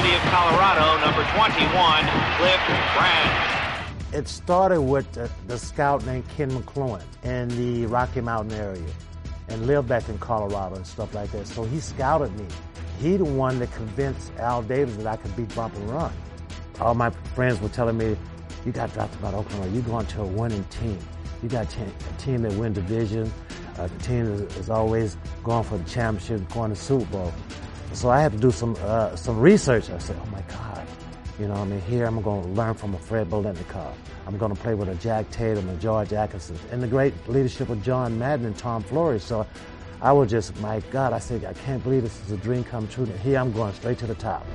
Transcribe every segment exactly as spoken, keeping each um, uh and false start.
University of Colorado, number twenty-one, Cliff Branch. It started with the, the scout named Ken McClellan in the Rocky Mountain area and lived back in Colorado and stuff like that. So he scouted me. He the one that convinced Al Davis that I could beat Bump and Run. All my friends were telling me, you got drafted by Oklahoma, you're going to a winning team. You got a team that win division, a team that is always going for the championship, going to the Super Bowl. So I had to do some uh, some research. I said, oh my God, you know, I mean, here I'm going to learn from a Fred Biletnikoff. I'm going to play with a Jack Tatum, a George Atkinson, and the great leadership of John Madden and Tom Flores. So I was just, my God, I said, I can't believe this is a dream come true. And here I'm going straight to the top.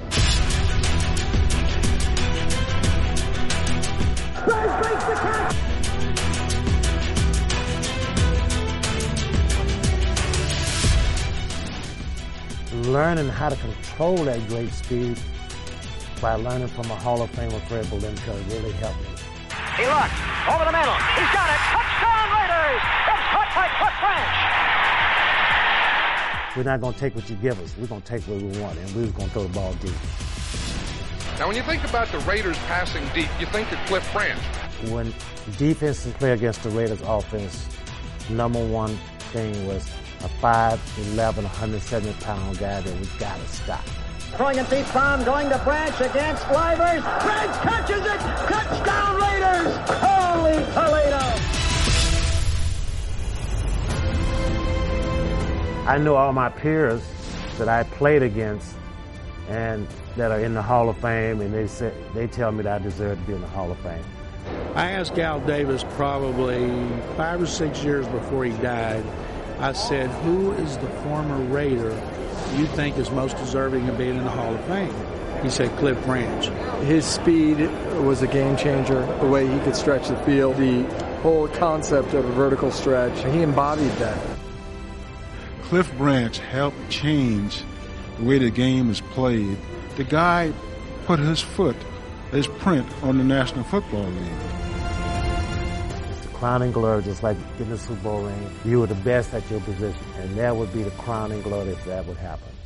Learning how to control that great speed by learning from a Hall of Famer, Fred Biletnikoff, really helped me. He looks over the middle. He's got it. Touchdown Raiders! It's caught by Cliff Branch. We're not going to take what you give us. We're going to take what we want, and we're going to throw the ball deep. Now, when you think about the Raiders passing deep, you think of Cliff Branch. When defenses play against the Raiders offense, number one thing was a five eleven, one hundred seventy pound guy that we got to stop. Throwing a deep bomb, going to Branch against Livers. Branch catches it. Touchdown Raiders. Holy Toledo. I know all my peers that I played against and that are in the Hall of Fame, and they said they tell me that I deserve to be in the Hall of Fame. I asked Al Davis probably five or six years before he died. I said, who is the former Raider you think is most deserving of being in the Hall of Fame? He said Cliff Branch. His speed was a game changer, the way he could stretch the field, the whole concept of a vertical stretch. He embodied that. Cliff Branch helped change the way the game is played. The guy put his foot, his print on the National Football League. Crowning glory, just like getting the Super Bowl ring. You were the best at your position, and that would be the crowning glory if that would happen.